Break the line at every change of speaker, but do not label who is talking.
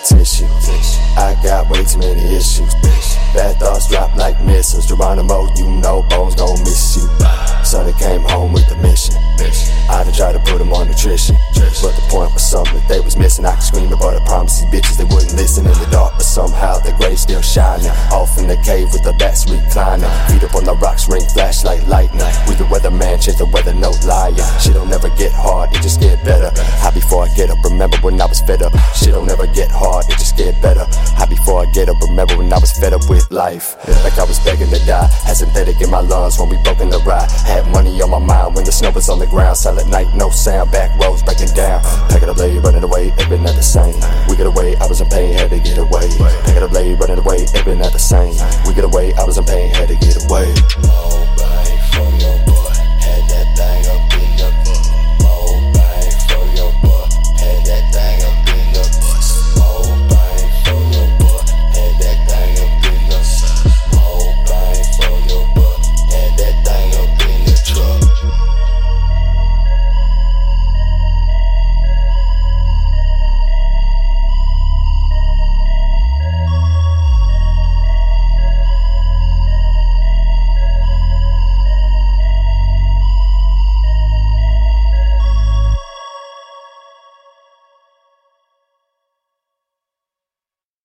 tissue. I got way too many issues. Bad thoughts drop like missiles. Geronimo, you know Bones gon' miss you. Sonny came home with the mission. I done tried to put him on nutrition, but the point was something that they was missing. I could scream about I promised these bitches they wouldn't listen in the dark, but somehow the grave still shining. Off in the cave with the bats reclining, feet up on the rocks, ring flash like lightning. We the weatherman, change the weather, no lying. Shit don't never get hard, it just get better. High before I get up, remember when I was fed up. Shit don't never get hard, it just get better. High before I get up, remember when I was fed up with life. Like I was begging to die, had synthetic in my lungs when we broke in the ride. Had money on my mind when the snow was on the ground. Silent night, no sound, back roads breaking down. Pack it up late, running away, it been not the same. We get away, I was in pain, had to get away. Pack it up late, running away, it been not the same. We